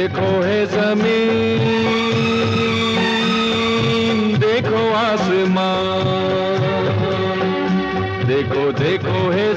देखो है ज़मीन, देखो आसमान, देखो देखो है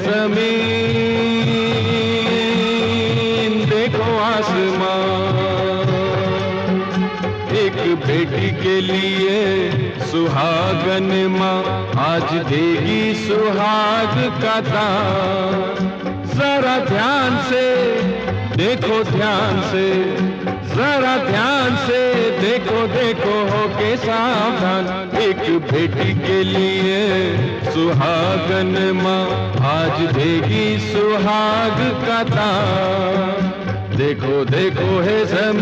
ज़मीन, देखो आसमान। एक बेटी के लिए सुहागन माँ आज देगी सुहाग का दान। जरा ध्यान से देखो, ध्यान से, जरा ध्यान से देखो, देखो हो के सावधान। एक बेटी के लिए सुहागन माँ आज देगी सुहाग का दान। देखो देखो है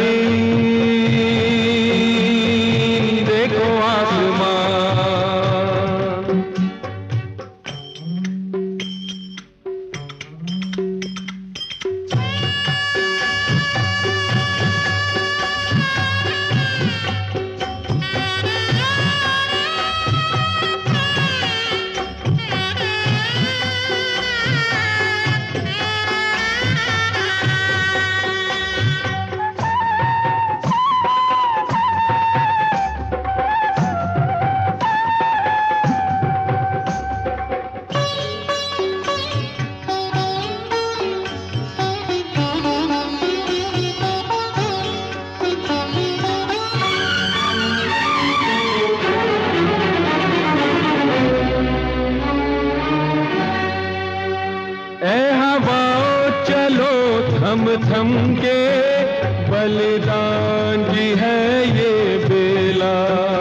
ज़मीन, देखो आसमान। थम थम के बलिदान की है ये बेला।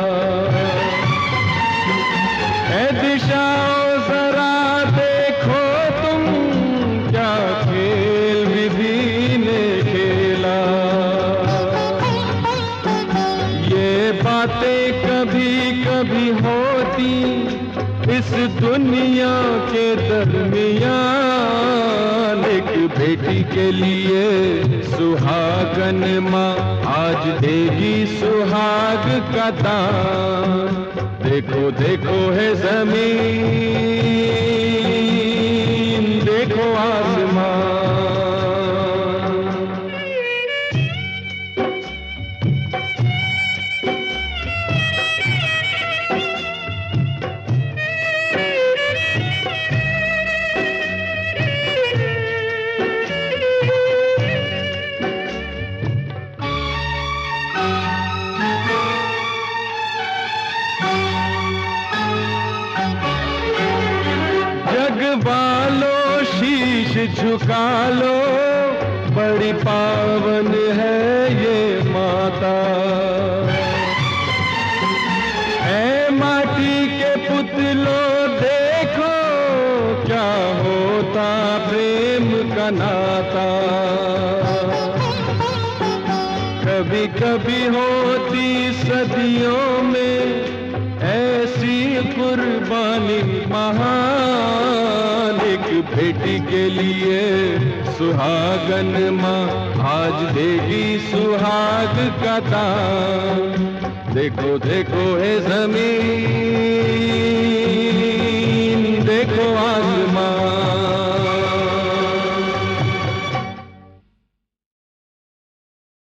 है दिशाओं जरा देखो तुम, क्या खेल विधि ने खेला। ये बातें कभी कभी होती इस दुनिया के दरमियान। एक बेटी के लिए सुहागन माँ आज देगी सुहाग का दान। देखो देखो है ज़मीन, देखो आसमान। वालो शीश झुका लो, बड़ी पावन है ये माता। है माटी के पुतलों देखो, क्या होता प्रेम का नाता। कभी कभी होती सदियों में ऐसी कुर्बानी महान। एक बेटी के लिए सुहागन माँ आज देगी सुहाग का दान। देखो देखो है ज़मीन, देखो आसमान।